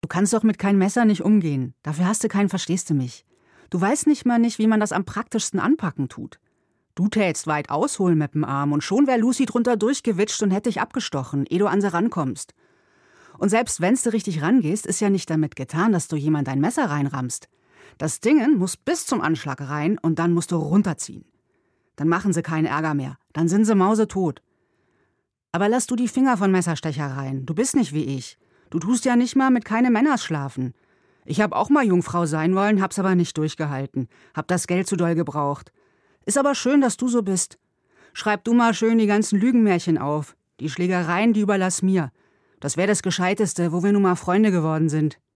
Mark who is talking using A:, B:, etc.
A: Du kannst doch mit keinem Messer nicht umgehen. Dafür hast du keinen, verstehst du mich. Du weißt nicht mal nicht, wie man das am praktischsten anpacken tut. Du tätst weit ausholen mit dem Arm und schon wär Lucy drunter durchgewitscht und hätte dich abgestochen, ehe du an sie rankommst. Und selbst wenn's du richtig rangehst, ist ja nicht damit getan, dass du jemand dein Messer reinrammst. Das Dingen muss bis zum Anschlag rein und dann musst du runterziehen. Dann machen sie keinen Ärger mehr, dann sind sie mausetot. Aber lass du die Finger von Messerstechereien, du bist nicht wie ich. Du tust ja nicht mal mit keine Männers schlafen. Ich hab auch mal Jungfrau sein wollen, hab's aber nicht durchgehalten. Hab das Geld zu doll gebraucht. Ist aber schön, dass du so bist. Schreib du mal schön die ganzen Lügenmärchen auf. Die Schlägereien, die überlass mir. Das wär das Gescheiteste, wo wir nun mal Freunde geworden sind.